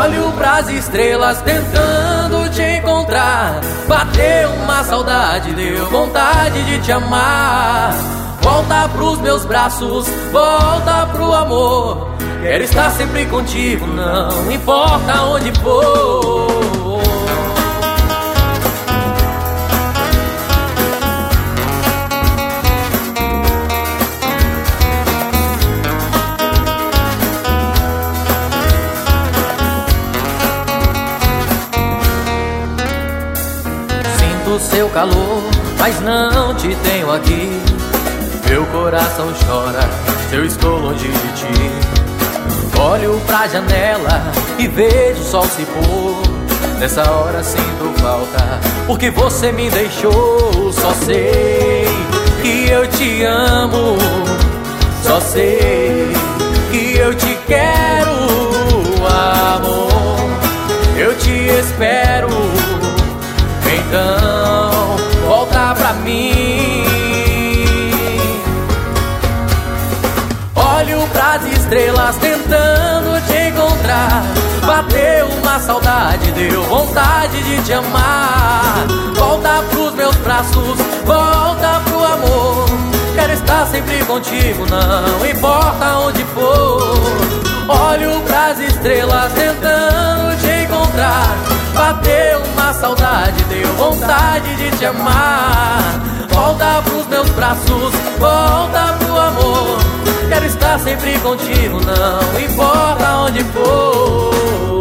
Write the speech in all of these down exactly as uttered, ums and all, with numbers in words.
Olho pras estrelas tentando te encontrar. Bateu uma saudade, deu vontade de te amar. Volta pros meus braços, volta pro amor. Quero estar sempre contigo, não importa onde for. Sinto seu calor, mas não te tenho aqui. Meu coração chora se eu estou longe de ti. Olho pra janela e vejo o sol se pôr. Nessa hora sinto falta, porque você me deixou. Só sei que eu te amo, só sei que eu te quero, amor. Eu te espero, então volta pra mim. Olho pras estrelas tentando te encontrar. Bateu uma saudade, deu vontade de te amar. Volta pros meus braços, volta pro amor. Quero estar sempre contigo, não importa onde for. Olho pras estrelas tentando te encontrar. Bateu uma saudade, deu vontade de te amar. Volta pros meus braços, volta pro amor. Quero estar sempre contigo, não importa onde for.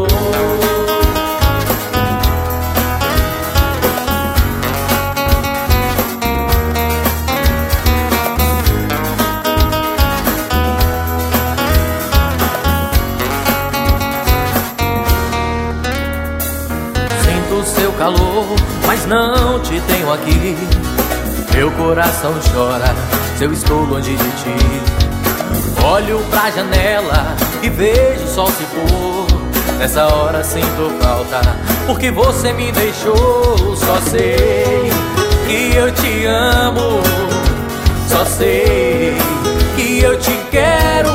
Sinto seu calor, mas não te tenho aqui. Meu coração chora se eu estou longe de ti. Olho pra janela e vejo o sol se pôr. Nessa hora sinto falta, porque você me deixou. Só sei que eu te amo, só sei que eu te quero,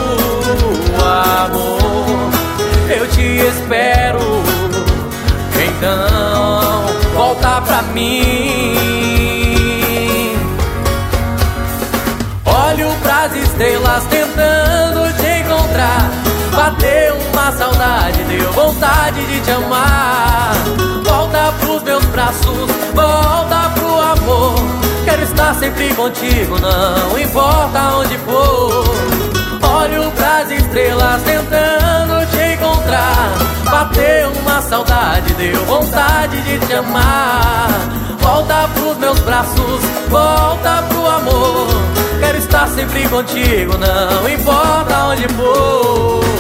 amor. Eu te espero, então volta pra mim. Olho pras estrelas tentando te encontrar. Bateu uma saudade, deu vontade de te amar. Volta pros meus braços, volta pro amor. Quero estar sempre contigo, não importa onde for. Olho pras estrelas tentando te encontrar. Bateu uma saudade, deu vontade de te amar. Volta pros meus braços, volta pro amor. Quero estar sempre contigo, não importa onde for.